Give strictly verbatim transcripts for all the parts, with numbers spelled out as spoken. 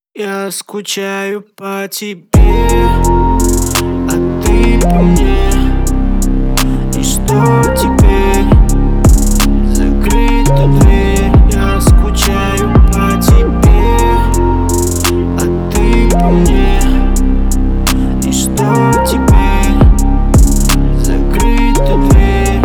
Я скучаю по тебе, а ты по мне. И что теперь? Закрыта дверь. Я скучаю по тебе, а ты по мне. И что теперь? Закрыта дверь.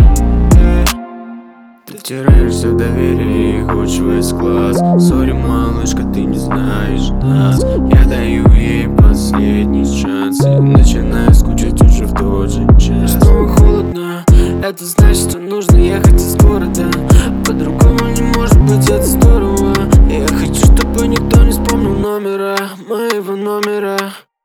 Ты втираешься в доверие и хочешь весь класс. Сори, малышка, ты не знаешь нас. Я даю ей последний шанс и начинаю скучать уже в тот же час. Снова холодно, это значит, что нужно ехать из города. По-другому не может быть, это здорово. Я хочу, чтобы никто не вспомнил номера, моего номера.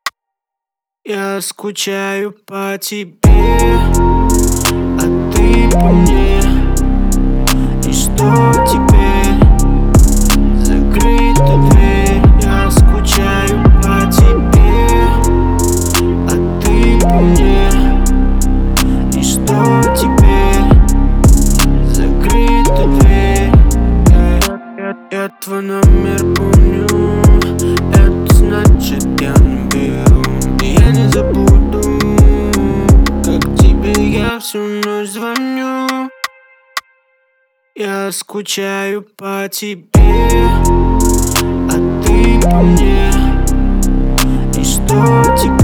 Я скучаю по тебе, а ты по мне. И что теперь? Закрыта дверь. Я скучаю по тебе, а ты по мне. И что теперь? Закрыта дверь. Я, я твой номер помню, это значит я наберу. И я не забуду, как тебе я всю ночь звоню. Я скучаю по тебе, а ты по мне. И что теперь?